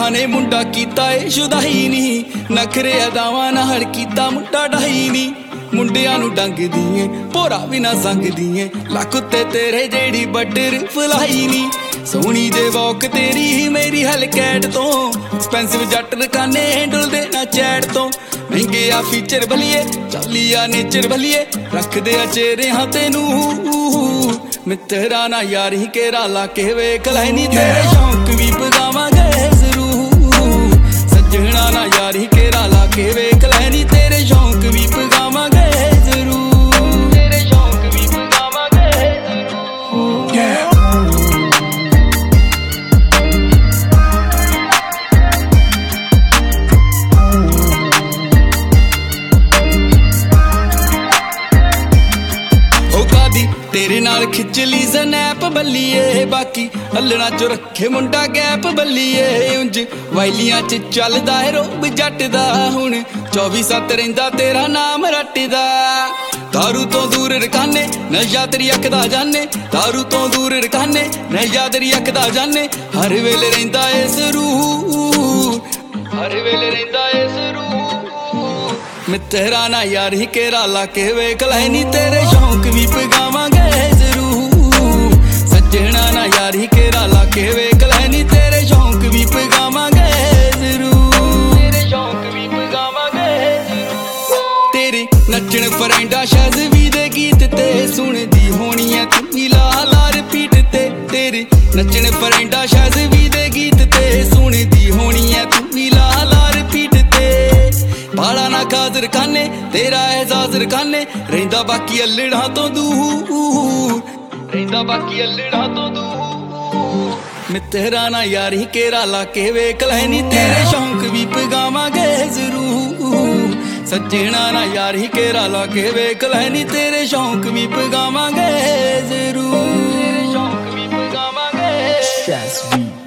लखां ने मुंडा कीता ए शुदाई नी, नखरे अदावां नाल कीता मुंडा ढाई नी। मुंडियां नूं डंगदी ऐ भोरा भी ना संगदी ऐ, लक उत्ते तेरे जेड़ी बटर फलाई नी। सोहनी जे वॉक तेरी मेरी हलकैट तो, एक्सपेंसिव जट रकाने डुलदे ना चैट तो। महंगे आ फीचर भलिए चाली आ नेचर भलिए, रखदे आ चेहरे हाँ तेनू मित्तरा ना यार ही केरा ला के वेख लै नी, तेरे शौक भी पगावांगे जरूर। सजना ना यार ही केरा ला के वेख लै नी, तेरे शौक भी पगावांगे जरूर। तेरे शौक भी पगावांगे जरूर। तेरे नाल खिच ली स्नैप बल्लीए, बाकी हलना चो रखे मुंडा गैप बल्लीए। उंज वाइलियां च चलदा है रोब जट दा, हुण 24/7 रहिंदा तेरा नाम रटदा। दारू तो दूर रखाने नशा तेरी अख दा जाने, दारू तो दूर रखाने नशा तेरी अख दा जाने। हर वेले रहिंदा ए जरूर, हर वेले रहिंदा ए जरूर। मित्तरा ना यार ही केरा ला के वेख लै नी, तेरे शौक भी पगावांगे जरूर। सजना ना यार ही केरा ला के वेख लै नी, तेरे शौक भी पगावांगे जरूर। तेरे शौक भी पगावांगे जरूर। तेरे नच्चण फ्रेंडा शाज़वी दे गीत ते, सुनदी होनी है तू ला ला रिपीट ते। तेरे नच्चण फ्रेंडा शाज़वी दे गीत ते, सुनदी होनी है तू ला ला रिपीट ते। बाला ना खादर खाने तेरा एहसास रखाने, रहिंदा बाकी अल्लड़ा तो दूर, रहिंदा बाकी अल्लड़ा तो दूर। मित्तरा ना यार ही केरा ला के वेख लै नी, तेरे शौक भी पगावांगे जरूर। सजना ना यार ही केरा ला के वेख लै नी, तेरे शौक भी पगावांगे जरूर। तेरे शौक भी पगावांगे।